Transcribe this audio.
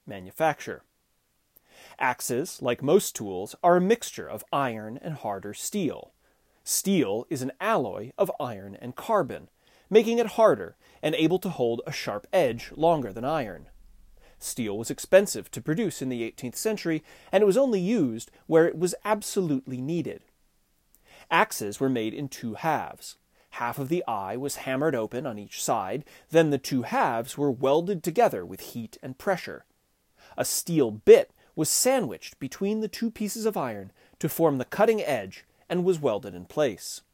manufacture. Axes, like most tools, are a mixture of iron and harder steel. Steel is an alloy of iron and carbon, making it harder and able to hold a sharp edge longer than iron. Steel was expensive to produce in the 18th century, and it was only used where it was absolutely needed. Axes were made in two halves. Half of the eye was hammered open on each side, then the two halves were welded together with heat and pressure. A steel bit was sandwiched between the two pieces of iron to form the cutting edge and was welded in place.